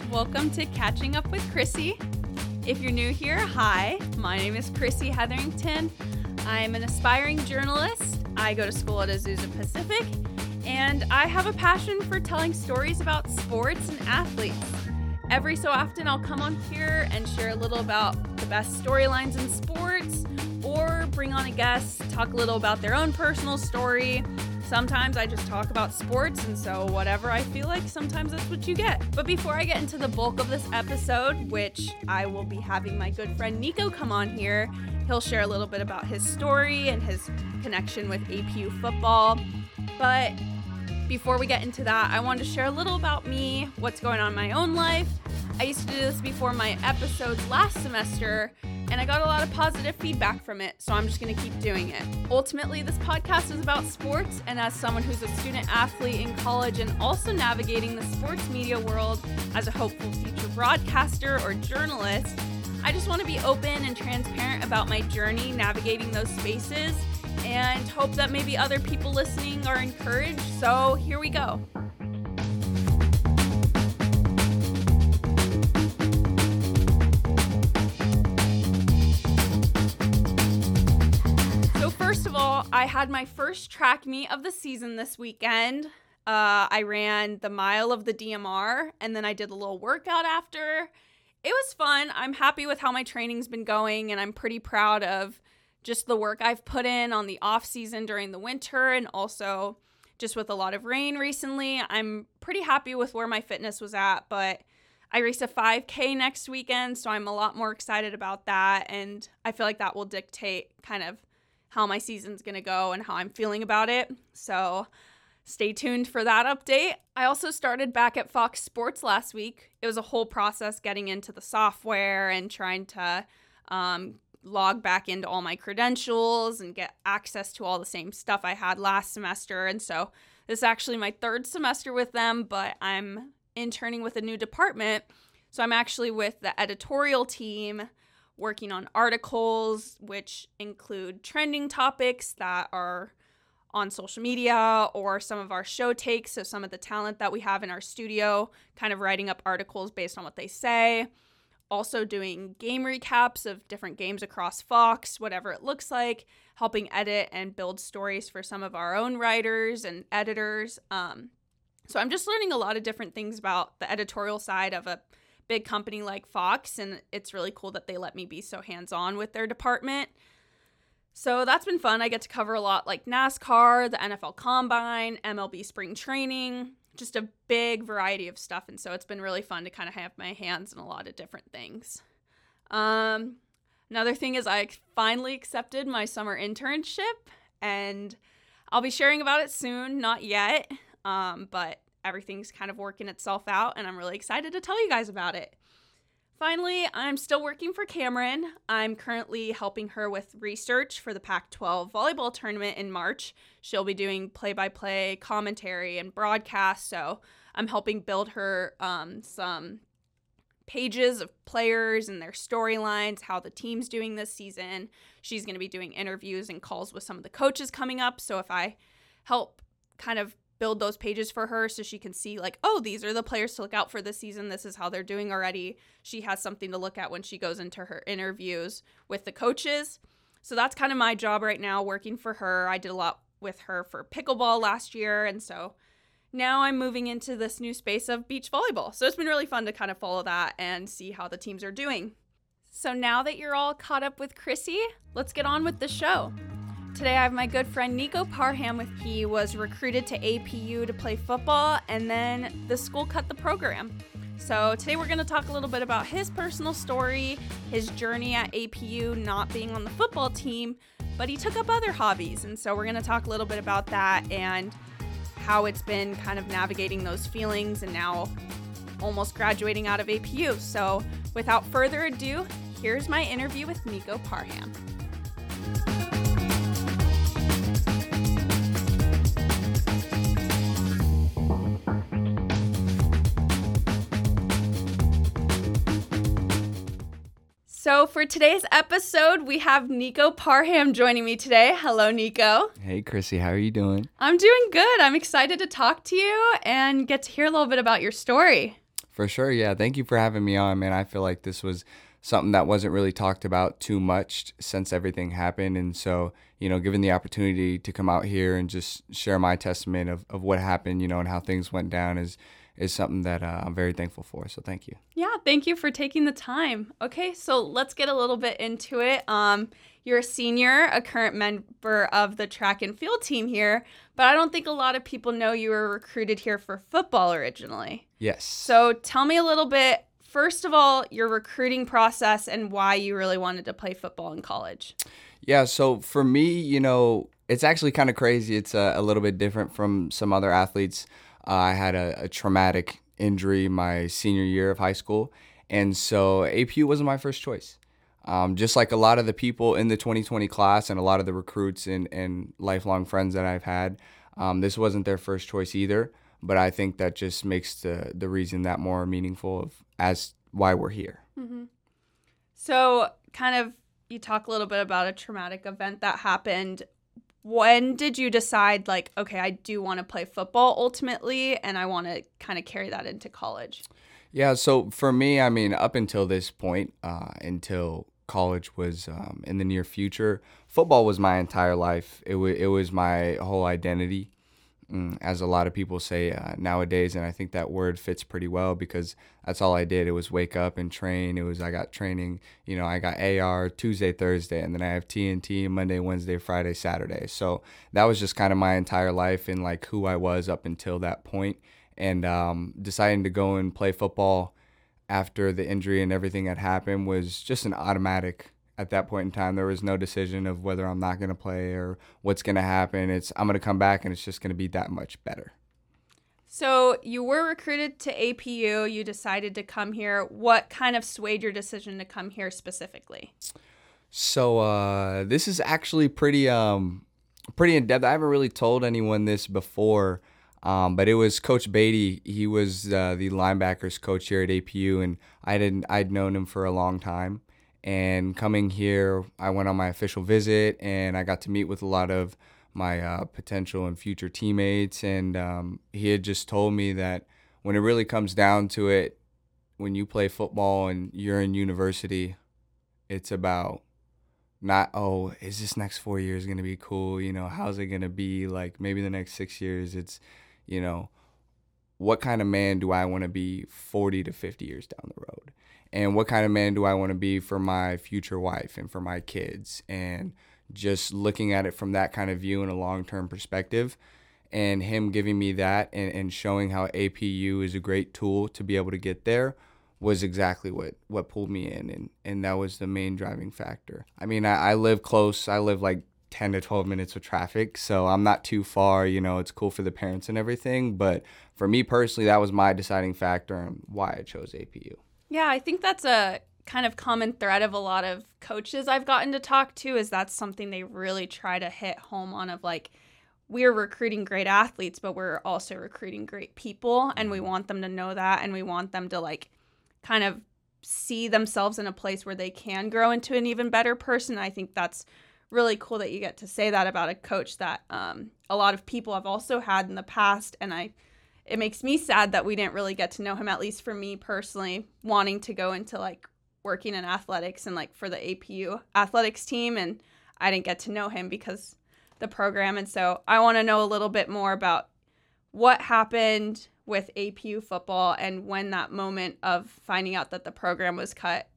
Welcome to Catching Up with Chrissy. If you're new here, hi. My name is Chrissy Hetherington. I'm an aspiring journalist. I go to school at Azusa Pacific, and I have a passion for telling stories about sports and athletes. Every so often, I'll come on here and share a little about the best storylines in sports, or bring on a guest, talk a little about their own personal story. Sometimes I just talk about sports, and so whatever I feel like, sometimes that's what you get. But before I get into the bulk of this episode, which I will be having my good friend Nico come on here, he'll share a little bit about his story and his connection with APU football. But before we get into that, I wanted to share a little about me, what's going on in my own life. I used to do this before my episodes last semester, and I got a lot of positive feedback from it, so I'm just going to keep doing it. Ultimately, this podcast is about sports, and as someone who's a student athlete in college and also navigating the sports media world as a hopeful future broadcaster or journalist, I just want to be open and transparent about my journey navigating those spaces and hope that maybe other people listening are encouraged. So here we go. First of all, I had my first track meet of the season this weekend. I ran the mile of the DMR, and then I did a little workout after. It was fun. I'm happy with how my training's been going, and I'm pretty proud of just the work I've put in on the off season during the winter, and also just with a lot of rain recently. I'm pretty happy with where my fitness was at, but I race a 5K next weekend, so I'm a lot more excited about that, and I feel like that will dictate kind of how my season's going to go and how I'm feeling about it. So stay tuned for that update. I also started back at Fox Sports last week. It was a whole process getting into the software and trying to log back into all my credentials and get access to all the same stuff I had last semester. And so this is actually my third semester with them, but I'm interning with a new department. So I'm actually with the editorial team, working on articles, which include trending topics that are on social media or some of our show takes, so some of the talent that we have in our studio, kind of writing up articles based on what they say. Also doing game recaps of different games across Fox, whatever it looks like, helping edit and build stories for some of our own writers and editors. So I'm just learning a lot of different things about the editorial side of a big company like Fox, and it's really cool that they let me be so hands-on with their department. So that's been fun. I get to cover a lot like NASCAR, the NFL Combine, MLB spring training, just a big variety of stuff, and so it's been really fun to kind of have my hands in a lot of different things. Another thing is I finally accepted my summer internship, and I'll be sharing about it soon, not yet, but everything's kind of working itself out, and I'm really excited to tell you guys about it. Finally, I'm still working for Cameron. I'm currently helping her with research for the Pac-12 volleyball tournament in March. She'll be doing play-by-play commentary and broadcast, so I'm helping build her some pages of players and their storylines, how the team's doing this season. She's going to be doing interviews and calls with some of the coaches coming up, so if I help kind of build those pages for her so she can see like, oh, these are the players to look out for this season. This is how they're doing already. She has something to look at when she goes into her interviews with the coaches. So that's kind of my job right now, working for her. I did a lot with her for pickleball last year. And so now I'm moving into this new space of beach volleyball. So it's been really fun to kind of follow that and see how the teams are doing. So now that you're all caught up with Chrissy, let's get on with the show. Today I have my good friend Nico Parham. He was recruited to APU to play football, and then the school cut the program. So today we're going to talk a little bit about his personal story, his journey at APU, not being on the football team, but he took up other hobbies. And so we're going to talk a little bit about that and how it's been kind of navigating those feelings and now almost graduating out of APU. So without further ado, here's my interview with Nico Parham. So for today's episode, we have Nico Parham joining me today. Hello, Nico. Hey, Chrissy. How are you doing? I'm doing good. I'm excited to talk to you and get to hear a little bit about your story. For sure, yeah. Thank you for having me on, man. I feel like this was something that wasn't really talked about too much since everything happened. And so, given the opportunity to come out here and just share my testament of what happened, and how things went down is something that I'm very thankful for. So thank you. Yeah, thank you for taking the time. Okay, so let's get a little bit into it. You're a senior, a current member of the track and field team here, but I don't think a lot of people know you were recruited here for football originally. Yes. So tell me a little bit, first of all, your recruiting process and why you really wanted to play football in college. Yeah, so for me, it's actually kind of crazy. It's a little bit different from some other athletes. I had a traumatic injury my senior year of high school, and so APU wasn't my first choice. Just like a lot of the people in the 2020 class and a lot of the recruits and lifelong friends that I've had, this wasn't their first choice either. But I think that just makes the reason that more meaningful of as why we're here. Mm-hmm. So kind of you talk a little bit about a traumatic event that happened. When did you decide, like, okay, I do want to play football ultimately, and I want to kind of carry that into college? Yeah, so for me, I mean, up until this point, until college was in the near future, football was my entire life. It was my whole identity, as a lot of people say nowadays, and I think that word fits pretty well because that's all I did. It was wake up and train. I got training, I got AR Tuesday, Thursday, and then I have TNT Monday, Wednesday, Friday, Saturday. So that was just kind of my entire life and like who I was up until that point. And deciding to go and play football after the injury and everything had happened was just an automatic. At that point in time, there was no decision of whether I'm not going to play or what's going to happen. I'm going to come back and it's just going to be that much better. So you were recruited to APU. You decided to come here. What kind of swayed your decision to come here specifically? So this is actually pretty in depth. I haven't really told anyone this before, but it was Coach Beatty. He was the linebackers coach here at APU, and I'd known him for a long time. And coming here, I went on my official visit, and I got to meet with a lot of my potential and future teammates. And he had just told me that when it really comes down to it, when you play football and you're in university, it's about not, oh, is this next 4 years going to be cool? How's it going to be like maybe the next 6 years? It's, what kind of man do I want to be 40 to 50 years down the road? And what kind of man do I want to be for my future wife and for my kids? And just looking at it from that kind of view in a long-term perspective, and him giving me that and showing how APU is a great tool to be able to get there was exactly what pulled me in. And that was the main driving factor. I mean, I live close. I live like 10 to 12 minutes with traffic, so I'm not too far. It's cool for the parents and everything. But for me personally, that was my deciding factor and why I chose APU. Yeah, I think that's a kind of common thread of a lot of coaches I've gotten to talk to is that's something they really try to hit home on of like, we're recruiting great athletes, but we're also recruiting great people. And we want them to know that. And we want them to like kind of see themselves in a place where they can grow into an even better person. I think that's really cool that you get to say that about a coach that a lot of people have also had in the past. And it makes me sad that we didn't really get to know him, at least for me personally, wanting to go into like working in athletics and like for the APU athletics team. And I didn't get to know him because the program. And so I want to know a little bit more about what happened with APU football and when that moment of finding out that the program was cut.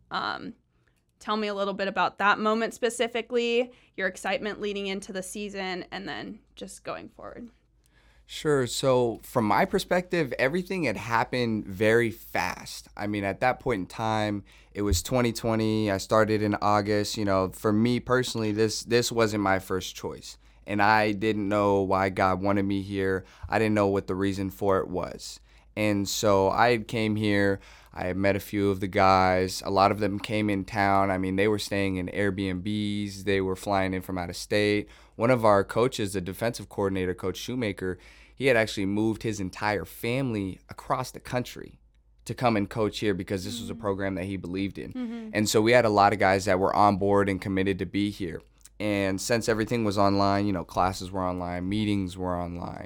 Tell me a little bit about that moment specifically, your excitement leading into the season, and then just going forward. Sure. So from my perspective, everything had happened very fast. I mean, at that point in time, it was 2020. I started in August. For me personally, this wasn't my first choice. And I didn't know why God wanted me here. I didn't know what the reason for it was. And so I came here. I had met a few of the guys. A lot of them came in town. I mean, they were staying in Airbnbs. They were flying in from out of state. One of our coaches, the defensive coordinator, Coach Shoemaker, he had actually moved his entire family across the country to come and coach here because this was a program that he believed in. Mm-hmm. And so we had a lot of guys that were on board and committed to be here. And since everything was online, classes were online, meetings were online.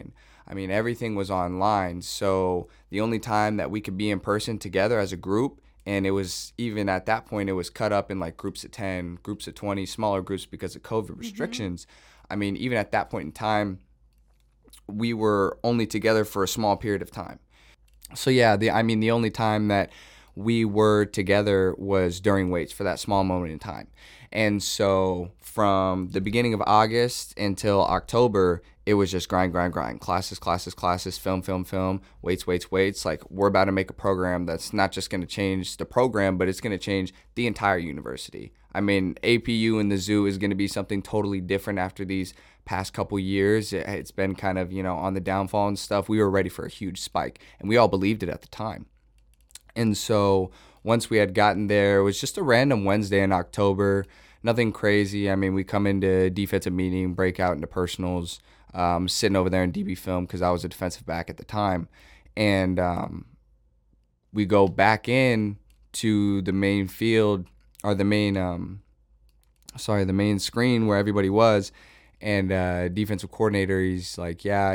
I mean, everything was online. So the only time that we could be in person together as a group, and it was even at that point, it was cut up in like groups of 10, groups of 20, smaller groups because of COVID restrictions. I mean, even at that point in time, we were only together for a small period of time. So yeah, the only time that we were together was during weights for that small moment in time. And so from the beginning of August until October, it was just grind, grind, grind. Classes, classes, classes, film, film, film, weights, weights, weights. Like, we're about to make a program that's not just going to change the program, but it's going to change the entire university. I mean, APU and the zoo is going to be something totally different after these past couple years. It's been kind of, on the downfall and stuff. We were ready for a huge spike, and we all believed it at the time. And so once we had gotten there, it was just a random Wednesday in October, nothing crazy. I mean, we come into defensive meeting, break out into personals, sitting over there in DB film because I was a defensive back at the time. And we go back in to the main field, or the main screen where everybody was. And defensive coordinator, he's like, yeah,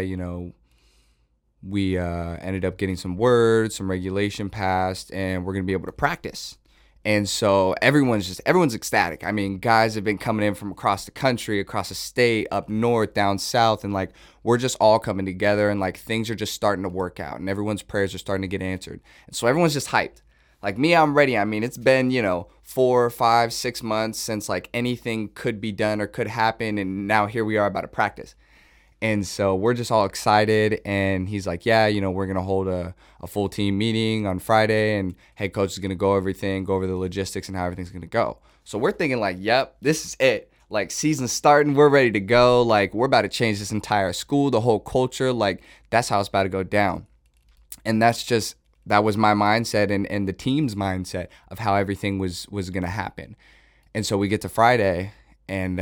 we ended up getting some words, some regulation passed, and we're going to be able to practice. And so everyone's ecstatic. I mean, guys have been coming in from across the country, across the state, up north, down south, and like, we're just all coming together, and like, things are just starting to work out, and everyone's prayers are starting to get answered. And so everyone's just hyped. Like me, I'm ready. I mean, it's been, 4, 5, 6 months since like anything could be done or could happen, and now here we are about to practice. And so we're just all excited, and he's like, yeah, we're going to hold a full team meeting on Friday, and head coach is going to go over the logistics and how everything's going to go. So we're thinking like, yep, this is it. Like, season's starting, we're ready to go. Like, we're about to change this entire school, the whole culture. Like, that's how it's about to go down. And that was my mindset and the team's mindset of how everything was going to happen. And so we get to Friday, and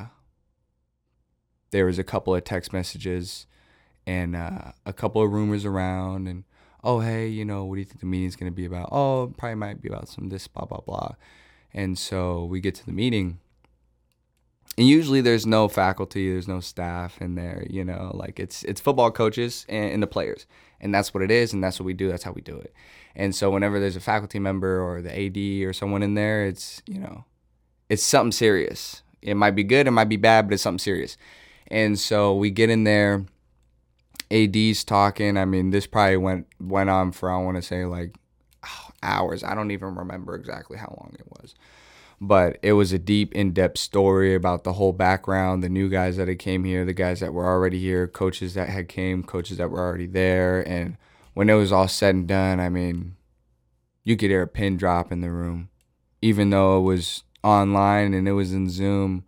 there was a couple of text messages and a couple of rumors around, and, oh, hey, what do you think the meeting's going to be about? Oh, it probably might be about some this, blah, blah, blah. And so we get to the meeting, and usually there's no faculty, there's no staff in there, like it's football coaches and the players. And that's what it is, and that's what we do, that's how we do it. And so whenever there's a faculty member or the AD or someone in there, it's, it's something serious. It might be good, it might be bad, but it's something serious. And so we get in there, AD's talking. I mean, this probably went on for, I want to say, like, hours. I don't even remember exactly how long it was. But it was a deep, in-depth story about the whole background, the new guys that had came here, the guys that were already here, coaches that had came, coaches that were already there. And when it was all said and done, I mean, you could hear a pin drop in the room. Even though it was online and it was in Zoom,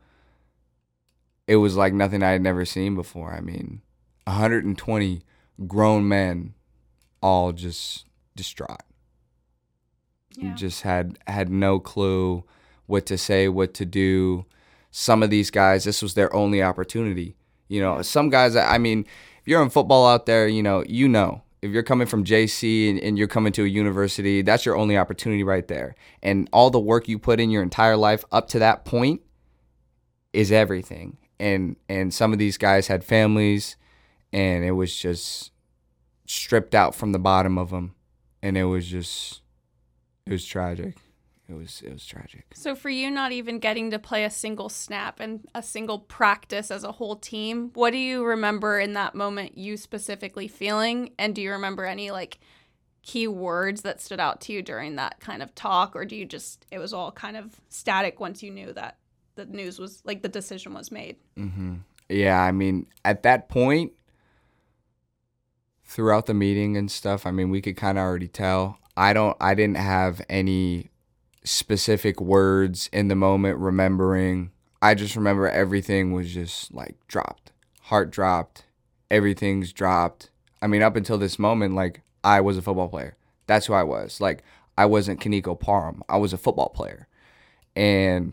it was like nothing I had never seen before. I mean, 120 grown men all just distraught. Yeah. Just had no clue what to say, what to do. Some of these guys, this was their only opportunity. Some guys, I mean, if you're in football out there, if you're coming from JC and you're coming to a university, that's your only opportunity right there. And all the work you put in your entire life up to that point is everything. And some of these guys had families, and it was just stripped out from the bottom of them. And it was tragic. It was tragic. So for you, not even getting to play a single snap and a single practice as a whole team, what do you remember in that moment you specifically feeling? And do you remember any like key words that stood out to you during that kind of talk? Or do you it was all kind of static once you knew that the news was, like, the decision was made? Mm-hmm. Yeah, I mean, at that point, throughout the meeting and stuff, I mean, we could kind of already tell. I didn't have any specific words in the moment remembering. I just remember everything was just like dropped, heart dropped, everything's dropped. I mean, up until this moment, like, I was a football player. That's who I was. Like, I wasn't Kaniko Parham. I was a football player. And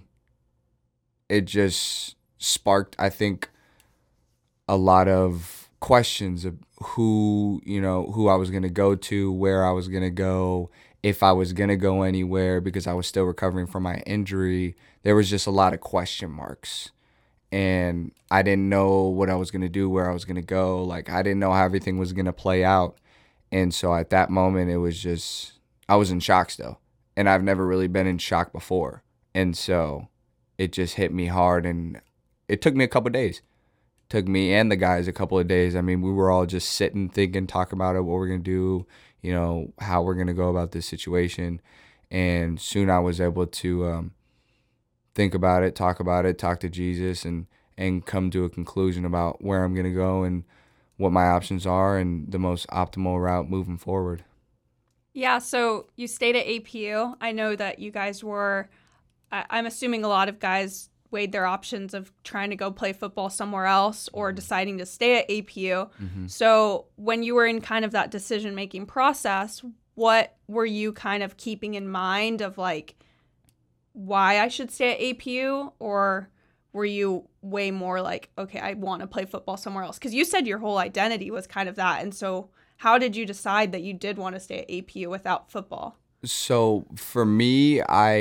it just sparked, I think, a lot of questions of who I was going to go to, where I was going to go, if I was going to go anywhere, because I was still recovering from my injury. There was just a lot of question marks. and I didn't know what I was going to do, where I was going to go. Like, I didn't know how everything was going to play out. And so at that moment, it was just, I was in shock still. And I've never really been in shock before. And so it just hit me hard, and it took me a couple of days. It took me and the guys a couple of days. I mean, we were all just sitting, thinking, talking about it, what we're going to do, you know, how we're going to go about this situation. And soon I was able to think about it, talk to Jesus, and come to a conclusion about where I'm going to go and what my options are and the most optimal route moving forward. Yeah, so you stayed at APU. I know that you guys were, I'm assuming a lot of guys weighed their options of trying to go play football somewhere else or deciding to stay at APU. Mm-hmm. So when you were in kind of that decision-making process, what were you kind of keeping in mind of like why I should stay at APU? Or were you way more like, okay, I want to play football somewhere else? Because you said your whole identity was kind of that. And so how did you decide that you did want to stay at APU without football? So for me,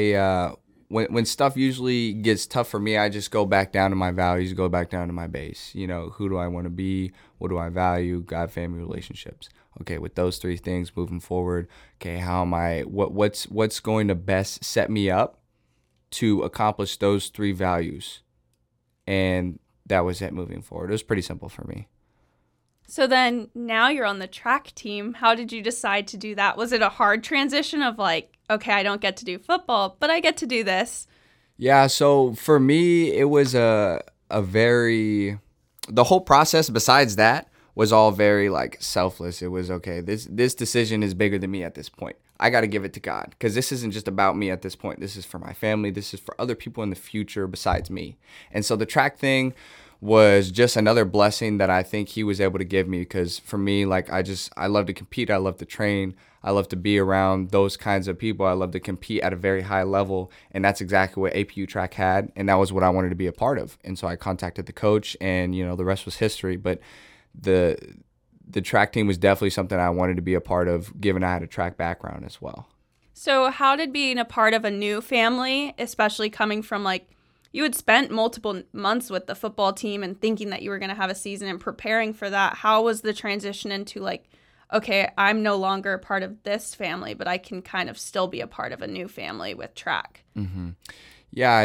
when stuff usually gets tough for me, I just go back down to my values, go back down to my base. You know, who do I want to be? What do I value? God, family, relationships. Okay, with those three things moving forward, okay, how am I, what's going to best set me up to accomplish those three values? And that was it moving forward. It was pretty simple for me. So then now you're on the track team. How did you decide to do that? Was it a hard transition of like, okay, I don't get to do football, but I get to do this? Yeah, so for me, it was a very, the whole process besides that was all very like selfless. It was, okay, this decision is bigger than me at this point. I got to give it to God, because this isn't just about me at this point. This is for my family. This is for other people in the future besides me. And so the track thing was just another blessing that I think he was able to give me, because for me, like, I love to compete. I love to train. I love to be around those kinds of people. I love to compete at a very high level. And that's exactly what APU track had. And that was what I wanted to be a part of. And so I contacted the coach, and, you know, the rest was history. But the track team was definitely something I wanted to be a part of, given I had a track background as well. So how did being a part of a new family, especially coming from like, you had spent multiple months with the football team and thinking that you were going to have a season and preparing for that, how was the transition into like, okay, I'm no longer a part of this family, but I can kind of still be a part of a new family with track? Mm-hmm. Yeah,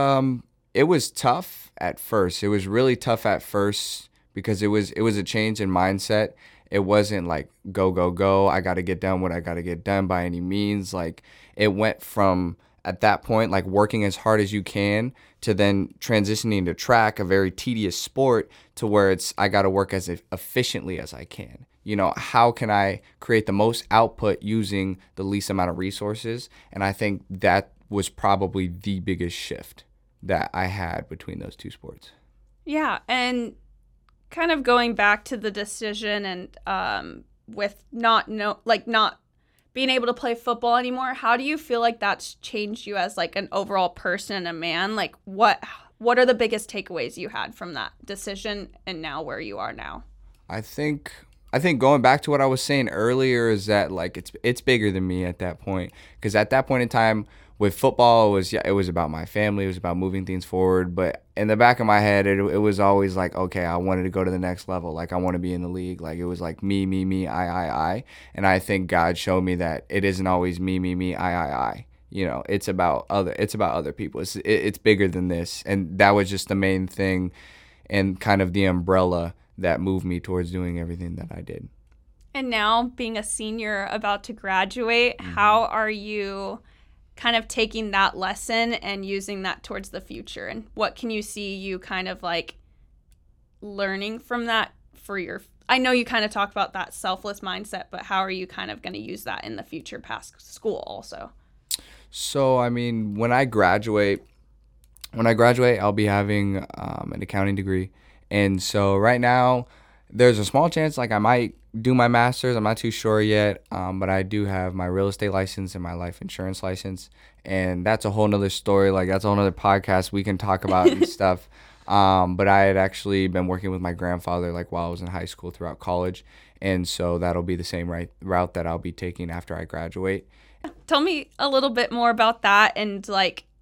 it was tough at first. It was really tough at first because it was a change in mindset. It wasn't like go, go, go. I got to get done what I got to get done by any means. Like, it went from, at that point, like working as hard as you can, to then transitioning to track, a very tedious sport, to where it's, I got to work as efficiently as I can. You know, how can I create the most output using the least amount of resources? And I think that was probably the biggest shift that I had between those two sports. Yeah, and kind of going back to the decision and with not being able to play football anymore, how do you feel like that's changed you as like an overall person and a man? Like, what are the biggest takeaways you had from that decision and now where you are now? I think going back to what I was saying earlier is that like it's bigger than me at that point, because at that point in time with football, it was about my family, it was about moving things forward, but in the back of my head it was always like, okay, I wanted to go to the next level, like I want to be in the league. Like, it was like me, I, and I think God showed me that it isn't always me, I. You know, it's about other people. It's bigger than this, and that was just the main thing and kind of the umbrella that moved me towards doing everything that I did. And now, being a senior about to graduate, mm-hmm. How are you kind of taking that lesson and using that towards the future? And what can you see you kind of like learning from that for your, I know you kind of talk about that selfless mindset, but how are you kind of going to use that in the future past school also? So, I mean, when I graduate, I'll be having an accounting degree. And so right now, there's a small chance like I might do my master's. I'm not too sure yet, but I do have my real estate license and my life insurance license. And that's a whole nother story. Like, that's a whole nother podcast we can talk about and stuff. But I had actually been working with my grandfather like while I was in high school throughout college. And so that'll be the same route that I'll be taking after I graduate. Tell me a little bit more about that and like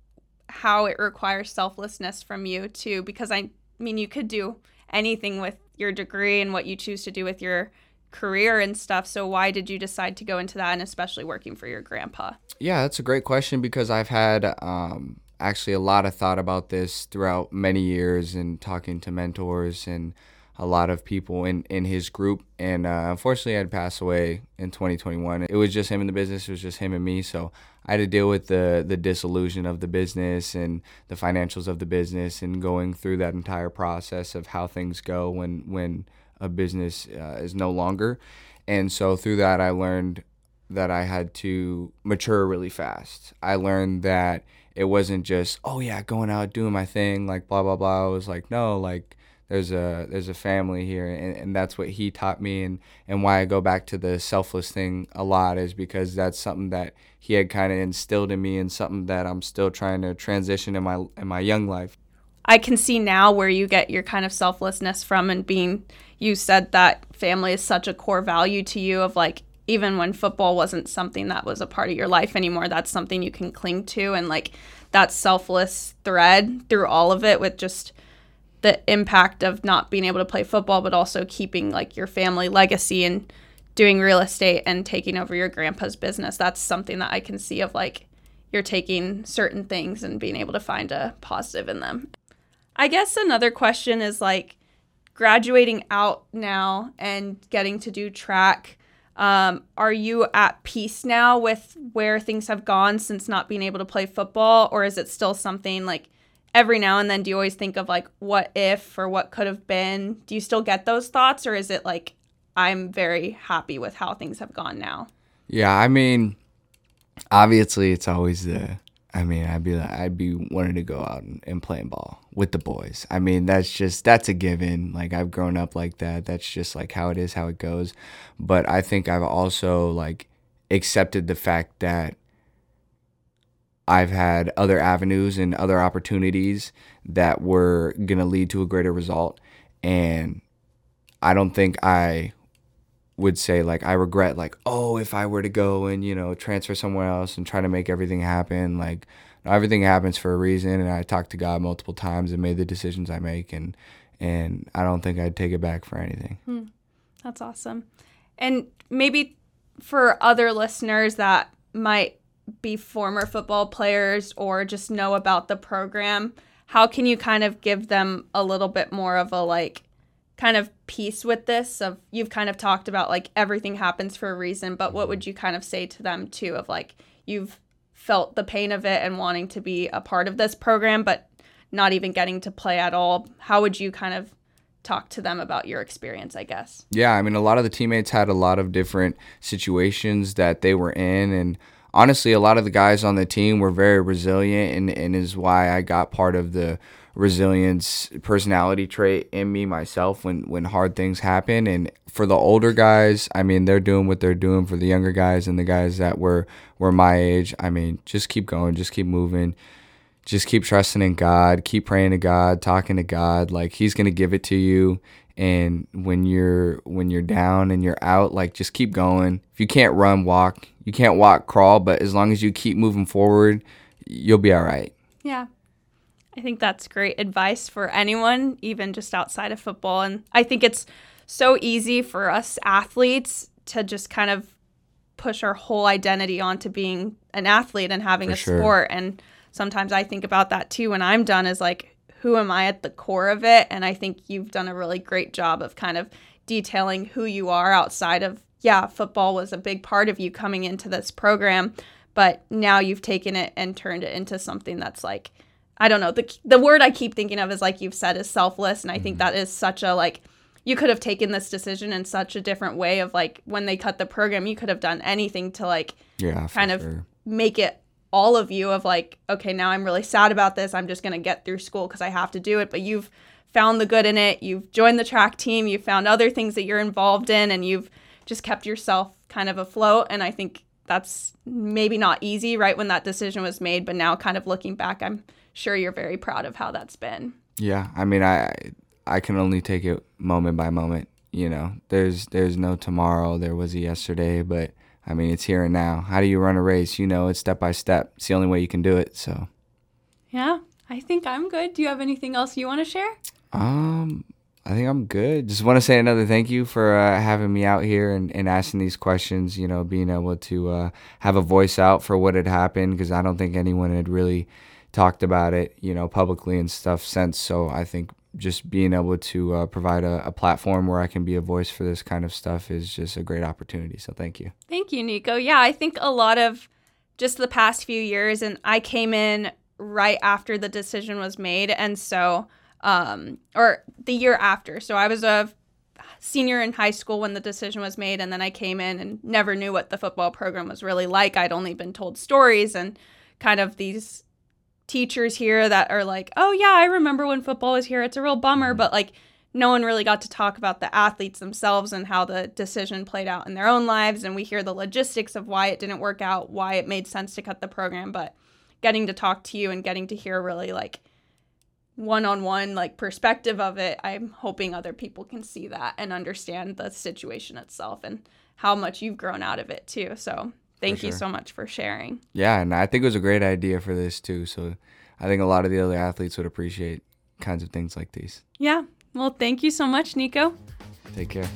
how it requires selflessness from you too, because I mean, you could do anything with your degree and what you choose to do with your career and stuff. So why did you decide to go into that, and especially working for your grandpa? Yeah, that's a great question because I've had actually a lot of thought about this throughout many years and talking to mentors and a lot of people in his group. And unfortunately, I'd passed away in 2021. It was just him in the business. It was just him and me. So I had to deal with the disillusion of the business and the financials of the business and going through that entire process of how things go when a business is no longer. And so through that, I learned that I had to mature really fast. I learned that it wasn't just, oh yeah, going out doing my thing, like blah blah blah. I was like, no, like there's a family here, and that's what he taught me, and why I go back to the selfless thing a lot is because that's something that he had kind of instilled in me and something that I'm still trying to transition in my young life. I can see now where you get your kind of selflessness from, and you said that family is such a core value to you, of like, even when football wasn't something that was a part of your life anymore, that's something you can cling to. And like that selfless thread through all of it, with just the impact of not being able to play football, but also keeping like your family legacy and doing real estate and taking over your grandpa's business. That's something that I can see of like you're taking certain things and being able to find a positive in them. I guess another question is like graduating out now and getting to do track. Are you at peace now with where things have gone since not being able to play football? Or is it still something like every now and then, do you always think of like what if or what could have been? Do you still get those thoughts? Or is it like, I'm very happy with how things have gone now? Yeah, I mean, obviously it's always I'd be wanting to go out and playing ball with the boys. I mean, that's a given. Like I've grown up like that. That's just like how it is, how it goes. But I think I've also like accepted the fact that I've had other avenues and other opportunities that were going to lead to a greater result. And I don't think I would say like I regret like, oh, if I were to go and transfer somewhere else and try to make everything happen. Like everything happens for a reason, and I talked to God multiple times and made the decisions I make, and I don't think I'd take it back for anything. That's awesome. And maybe for other listeners that might be former football players or just know about the program, how can you kind of give them a little bit more of a like kind of peace with this? Of you've kind of talked about like everything happens for a reason, but what would you kind of say to them too, of like you've felt the pain of it and wanting to be a part of this program but not even getting to play at all? How would you kind of talk to them about your experience, I guess? Yeah, I mean, a lot of the teammates had a lot of different situations that they were in, and honestly, a lot of the guys on the team were very resilient, and is why I got part of the resilience personality trait in me myself when hard things happen. And for the older guys, I mean, they're doing what they're doing. For the younger guys and the guys that were my age, I mean, just keep going, just keep moving, just keep trusting in God, keep praying to God, talking to God. Like He's gonna give it to you. And when you're down and you're out, like just keep going. If you can't run, walk. You can't walk, crawl. But as long as you keep moving forward, you'll be all right. Yeah. I think that's great advice for anyone, even just outside of football. And I think it's so easy for us athletes to just kind of push our whole identity onto being an athlete and having sport. And sometimes I think about that too when I'm done, is like, who am I at the core of it? And I think you've done a really great job of kind of detailing who you are outside of, football was a big part of you coming into this program, but now you've taken it and turned it into something that's like, I don't know, the word I keep thinking of is like you've said is selfless. And I think that is such a like, you could have taken this decision in such a different way of like when they cut the program, you could have done anything to like kind of make it all of you of like, okay, now I'm really sad about this. I'm just going to get through school because I have to do it. But you've found the good in it. You've joined the track team. You've found other things that you're involved in, and you've just kept yourself kind of afloat. And I think that's maybe not easy right when that decision was made, but now kind of looking back, I'm sure you're very proud of how that's been. Yeah, I mean, I can only take it moment by moment. There's no tomorrow. There was a yesterday, but I mean, it's here and now. How do you run a race? It's step by step. It's the only way you can do it. So, Yeah, I think I'm good. Do you have anything else you want to share? I think I'm good. Just want to say another thank you for having me out here and asking these questions, being able to have a voice out for what had happened, because I don't think anyone had really talked about it, publicly and stuff since. So I think just being able to provide a platform where I can be a voice for this kind of stuff is just a great opportunity. So thank you. Thank you, Nico. Yeah, I think a lot of just the past few years, and I came in right after the decision was made, and so or the year after. So I was a senior in high school when the decision was made, and then I came in and never knew what the football program was really like. I'd only been told stories and kind of these teachers here that are like, oh yeah, I remember when football was here. It's a real bummer, but like no one really got to talk about the athletes themselves and how the decision played out in their own lives. And we hear the logistics of why it didn't work out, why it made sense to cut the program, but getting to talk to you and getting to hear really like one-on-one like perspective of it, I'm hoping other people can see that and understand the situation itself and how much you've grown out of it too. So thank you so much for sharing. Yeah, and I think it was a great idea for this too. So I think a lot of the other athletes would appreciate kinds of things like these. Yeah. Well, thank you so much, Nico. Take care.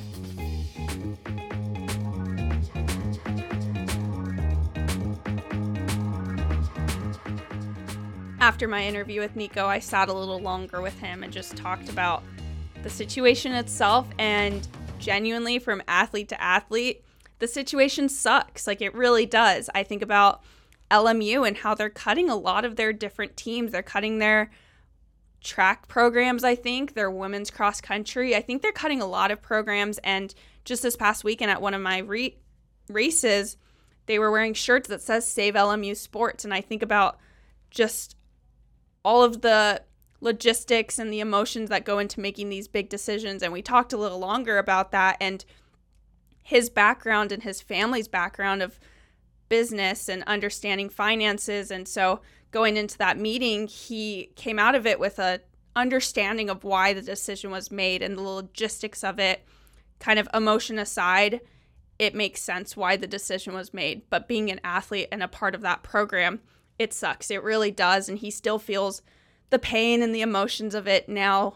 After my interview with Nico, I sat a little longer with him and just talked about the situation itself. And genuinely, from athlete to athlete, the situation sucks. Like, it really does. I think about LMU and how they're cutting a lot of their different teams. They're cutting their track programs, I think, their women's cross country. I think they're cutting a lot of programs. And just this past weekend at one of my races, they were wearing shirts that says Save LMU Sports. And I think about just all of the logistics and the emotions that go into making these big decisions. And we talked a little longer about that and his background and his family's background of business and understanding finances. And so going into that meeting, he came out of it with a understanding of why the decision was made and the logistics of it. Kind of emotion aside, it makes sense why the decision was made. But being an athlete and a part of that program, it sucks. It really does. And he still feels the pain and the emotions of it now,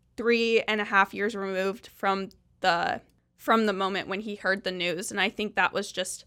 3.5 years removed from the moment when he heard the news. And I think that was just,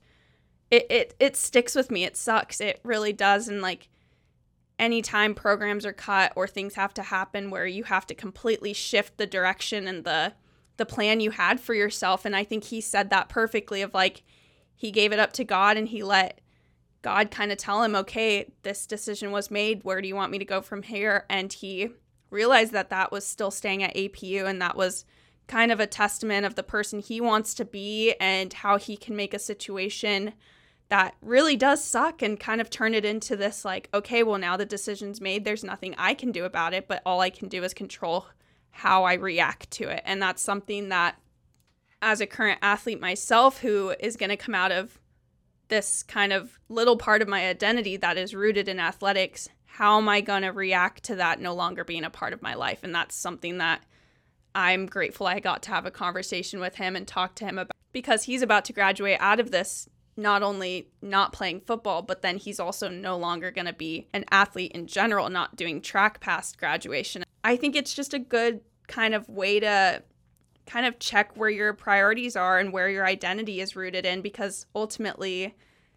it sticks with me. It sucks. It really does. And like anytime programs are cut or things have to happen where you have to completely shift the direction and the plan you had for yourself. And I think he said that perfectly of like, he gave it up to God and he let God kind of tell him, okay, this decision was made. Where do you want me to go from here? And he realized that that was still staying at APU. And that was kind of a testament of the person he wants to be and how he can make a situation that really does suck and kind of turn it into this like, okay, well, now the decision's made. There's nothing I can do about it, but all I can do is control how I react to it. And that's something that as a current athlete myself, who is going to come out of this kind of little part of my identity that is rooted in athletics, how am I going to react to that no longer being a part of my life? And that's something that I'm grateful I got to have a conversation with him and talk to him about, because he's about to graduate out of this, not only not playing football, but then he's also no longer going to be an athlete in general, not doing track past graduation. I think it's just a good kind of way to kind of check where your priorities are and where your identity is rooted in, because ultimately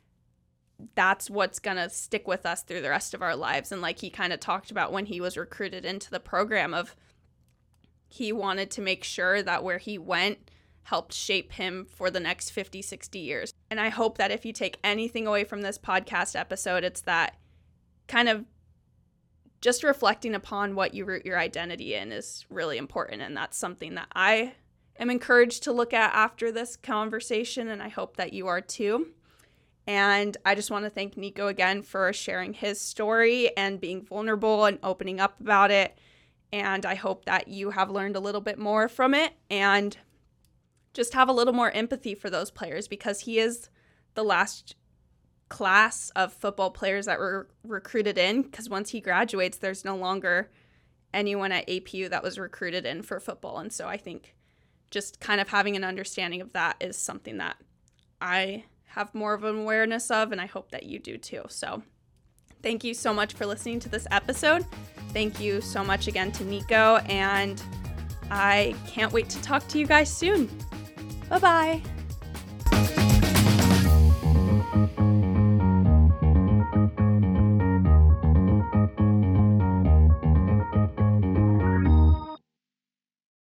that's what's going to stick with us through the rest of our lives. And like he kind of talked about when he was recruited into the program, of he wanted to make sure that where he went helped shape him for the next 50, 60 years. And I hope that if you take anything away from this podcast episode, it's that kind of just reflecting upon what you root your identity in is really important. And that's something that I am encouraged to look at after this conversation, and I hope that you are too. And I just want to thank Nico again for sharing his story and being vulnerable and opening up about it. And I hope that you have learned a little bit more from it and just have a little more empathy for those players, because he is the last class of football players that were recruited in, because once he graduates, there's no longer anyone at APU that was recruited in for football. And so I think just kind of having an understanding of that is something that I have more of an awareness of, and I hope that you do too. So Thank you so much for listening to this episode. Thank you so much again to Nico, and I can't wait to talk to you guys soon. Bye-bye.